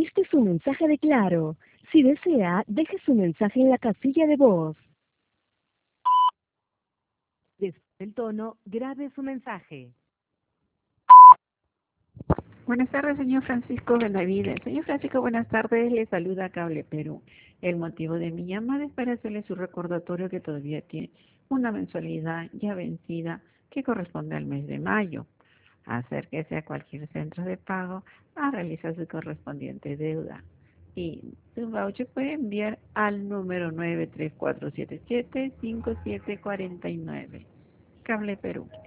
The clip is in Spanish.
Este es un mensaje de Claro. Si desea, deje su mensaje en la casilla de voz. Después del tono, grabe su mensaje. Buenas tardes, señor Francisco Benavides. Señor Francisco, buenas tardes. Le saluda Cable Perú. El motivo de mi llamada es para hacerle su recordatorio que todavía tiene una mensualidad ya vencida que corresponde al mes de mayo. Acérquese a cualquier centro de pago a realizar su correspondiente deuda. Y su voucher puede enviar al número 93477-5749. Cable Perú.